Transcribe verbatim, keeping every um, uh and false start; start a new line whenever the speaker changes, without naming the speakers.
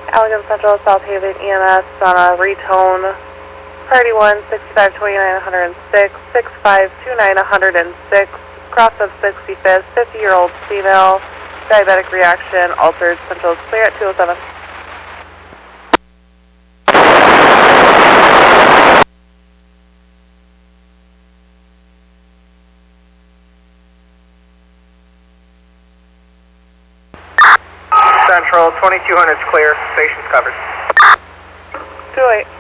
Allegan Central, South Haven E M S on a retone. Priority one, sixty-five twenty-nine one oh six, sixty-five twenty-nine one oh six, cross of sixty-fifth, fifty-year-old female, diabetic reaction, altered, Central is clear at two oh seven.
Central, twenty-two hundred is clear, station's covered.
two oh eight.